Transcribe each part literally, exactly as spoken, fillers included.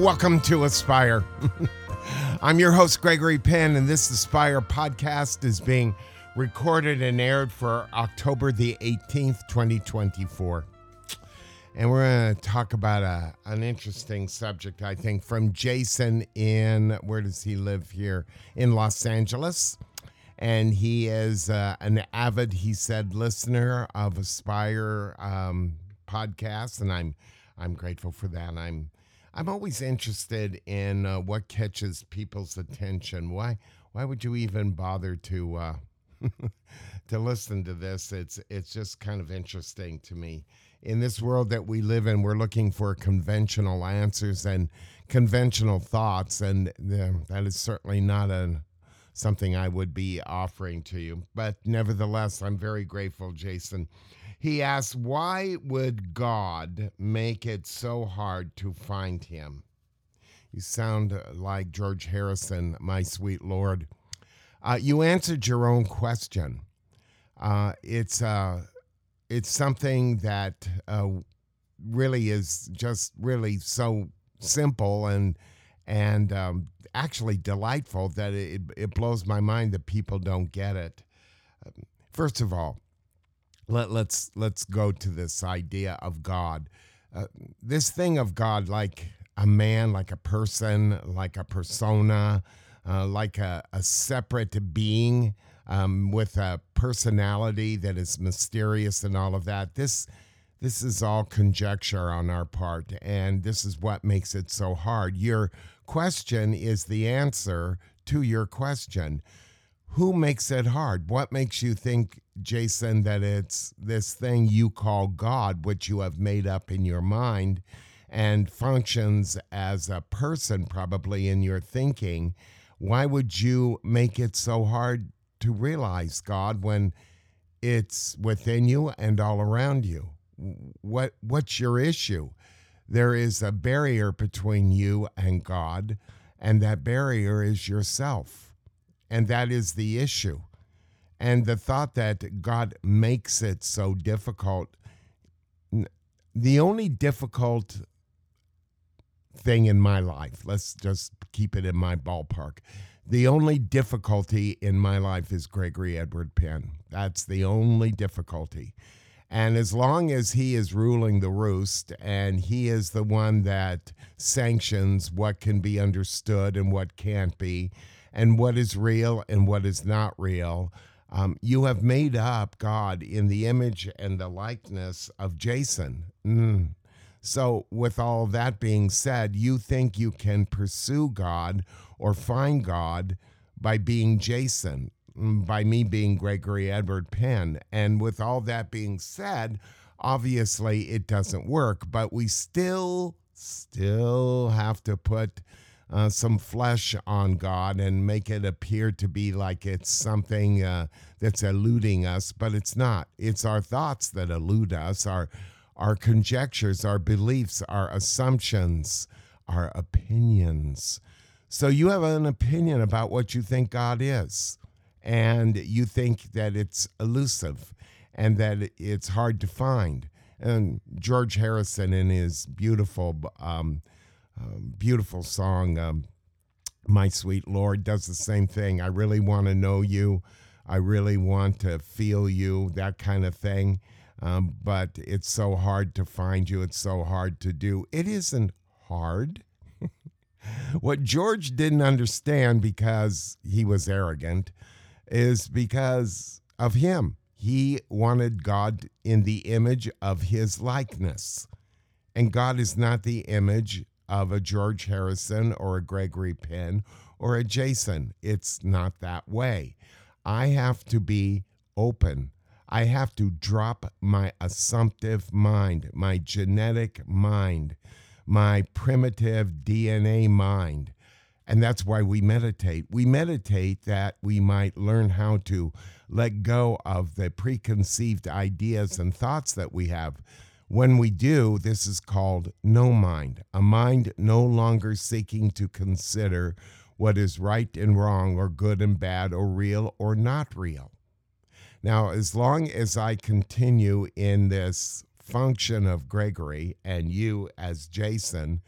Welcome to Aspire. I'm your host, Gregory Penn, and this Aspire podcast is being recorded and aired for October the eighteenth, twenty twenty-four. And we're going to talk about a, an interesting subject, I think, from Jason in, where does he live here? In Los Angeles. And he is uh, an avid, he said, listener of Aspire um, podcast, and I'm I'm grateful for that. I'm I'm always interested in uh, what catches people's attention. Why why would you even bother to uh, to listen to this? It's it's just kind of interesting to me. In this world that we live in, we're looking for conventional answers and conventional thoughts, and uh, that is certainly not a something I would be offering to you. But nevertheless, I'm very grateful, Jason. He asks, why would God make it so hard to find him? You sound like George Harrison, my sweet Lord. Uh, you answered your own question. Uh, it's uh, it's something that uh, really is just really so simple and and um, actually delightful that it, it blows my mind that people don't get it. First of all, let, let's let's go to this idea of God. Uh, this thing of God, like a man, like a person, like a persona, uh, like a, a separate being um, with a personality that is mysterious and all of that. This this is all conjecture on our part, and this is what makes it so hard. Your question is the answer to your question. Who makes it hard? What makes you think, Jason, that it's this thing you call God, which you have made up in your mind and functions as a person probably in your thinking? Why would you make it so hard to realize God when it's within you and all around you? What what's your issue? There is a barrier between you and God, and that barrier is yourself. And that is the issue. And the thought that God makes it so difficult, the only difficult thing in my life, let's just keep it in my ballpark, the only difficulty in my life is Gregory Edward Penn. That's the only difficulty. And as long as he is ruling the roost and he is the one that sanctions what can be understood and what can't be, and what is real and what is not real, um, you have made up God in the image and the likeness of Jason. Mm. So with all that being said, you think you can pursue God or find God by being Jason, by me being Gregory Edward Penn. And with all that being said, obviously it doesn't work, but we still, still have to put uh, some flesh on God and make it appear to be like it's something uh, that's eluding us, but it's not. It's our thoughts that elude us, our, our conjectures, our beliefs, our assumptions, our opinions. So you have an opinion about what you think God is, and you think that it's elusive and that it's hard to find. And George Harrison, in his beautiful, um, um, beautiful song, um, My Sweet Lord, does the same thing. I really want to know you. I really want to feel you, that kind of thing. Um, but it's so hard to find you. It's so hard to do. It isn't hard. What George didn't understand, because he was arrogant, is because of him. He wanted God in the image of his likeness. And God is not the image of a George Harrison or a Gregory Penn or a Jason. It's not that way. I have to be open. I have to drop my assumptive mind, my genetic mind, my primitive D N A mind. And that's why we meditate. We meditate that we might learn how to let go of the preconceived ideas and thoughts that we have. When we do, this is called no mind, a mind no longer seeking to consider what is right and wrong or good and bad or real or not real. Now, as long as I continue in this function of Gregory and you as Jason,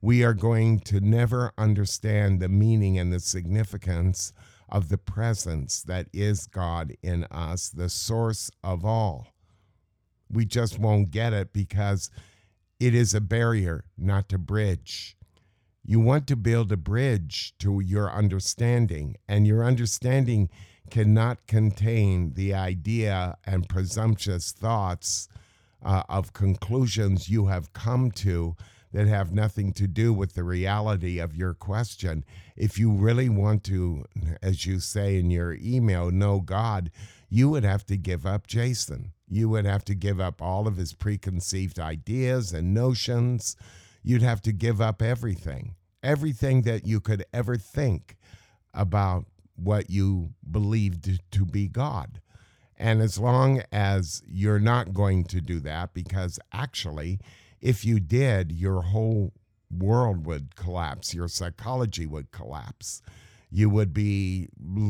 we are going to never understand the meaning and the significance of the presence that is God in us, the source of all. We just won't get it because it is a barrier, not a bridge. You want to build a bridge to your understanding, and your understanding cannot contain the idea and presumptuous thoughts uh, of conclusions you have come to that have nothing to do with the reality of your question. If you really want to, as you say in your email, know God, you would have to give up Jason. You would have to give up all of his preconceived ideas and notions. You'd have to give up everything, everything that you could ever think about what you believed to be God. And as long as you're not going to do that, because actually, if you did, your whole world would collapse. Your psychology would collapse. You would be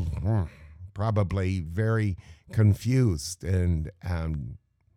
probably very confused and um,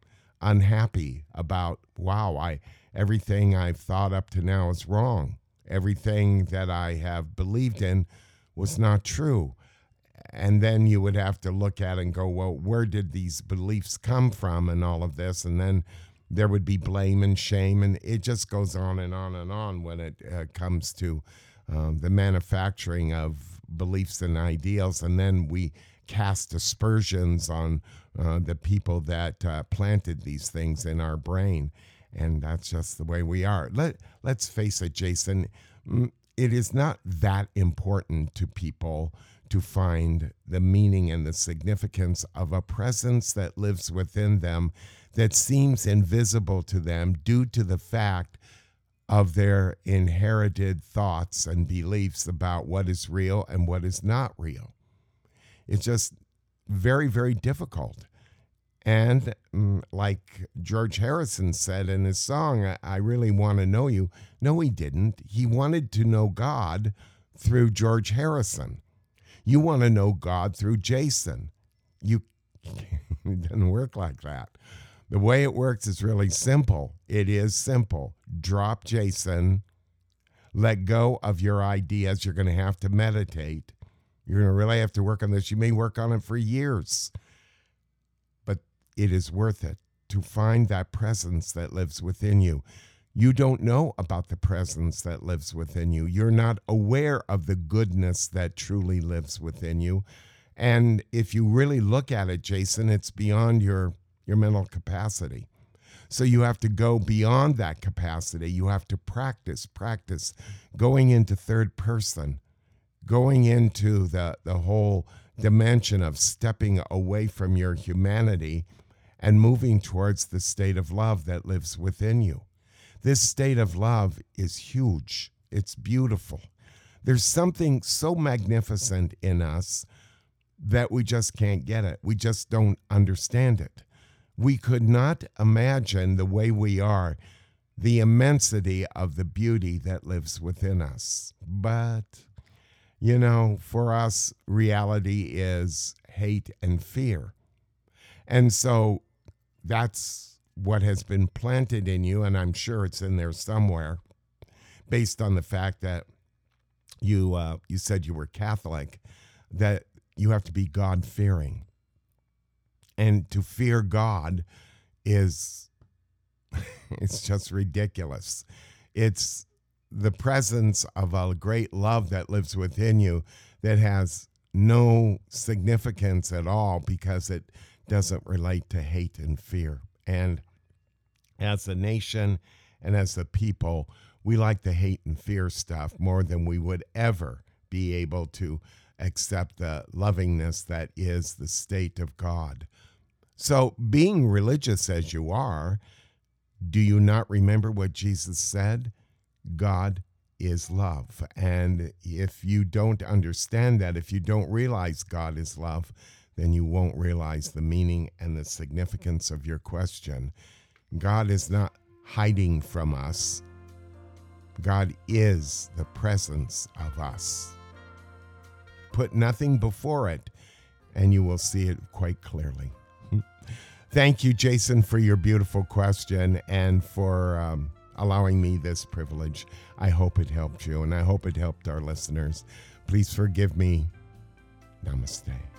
unhappy about, wow, I everything I've thought up to now is wrong. Everything that I have believed in was not true. And then you would have to look at it and go, well, where did these beliefs come from and all of this? And then there would be blame and shame, and it just goes on and on and on when it uh, comes to um, the manufacturing of beliefs and ideals. And then we cast aspersions on uh, the people that uh, planted these things in our brain. And that's just the way we are. Let, let's face it, Jason, it is not that important to people to find the meaning and the significance of a presence that lives within them that seems invisible to them due to the fact of their inherited thoughts and beliefs about what is real and what is not real. It's just very, very difficult. And mm, like George Harrison said in his song, I, I really want to know you. No, he didn't. He wanted to know God through George Harrison. You want to know God through Jason. You it doesn't work like that. The way it works is really simple. It is simple. Drop Jason. Let go of your ideas. You're going to have to meditate. You're going to really have to work on this. You may work on it for years. But it is worth it to find that presence that lives within you. You don't know about the presence that lives within you. You're not aware of the goodness that truly lives within you. And if you really look at it, Jason, it's beyond your, your mental capacity. So you have to go beyond that capacity. You have to practice, practice going into third person, going into the, the whole dimension of stepping away from your humanity and moving towards the state of love that lives within you. This state of love is huge. It's beautiful. There's something so magnificent in us that we just can't get it. We just don't understand it. We could not imagine the way we are, the immensity of the beauty that lives within us. But, you know, for us, reality is hate and fear. And so that's what has been planted in you, and I'm sure it's in there somewhere, based on the fact that you uh, you said you were Catholic, that you have to be God-fearing. And to fear God is, it's just ridiculous. It's the presence of a great love that lives within you that has no significance at all because it doesn't relate to hate and fear. And as a nation and as a people, we like the hate and fear stuff more than we would ever be able to accept the lovingness that is the state of God. So being religious as you are, do you not remember what Jesus said? God is love. And if you don't understand that, if you don't realize God is love, then you won't realize the meaning and the significance of your question. God is not hiding from us. God is the presence of us. Put nothing before it, and you will see it quite clearly. Thank you, Jason, for your beautiful question and for um, allowing me this privilege. I hope it helped you, and I hope it helped our listeners. Please forgive me. Namaste.